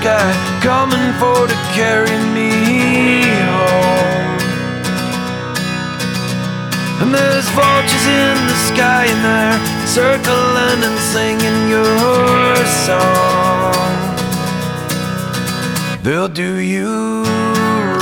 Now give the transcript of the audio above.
sky coming for to carry me home. And there's vultures in the sky and they're circling and singing your song. They'll do you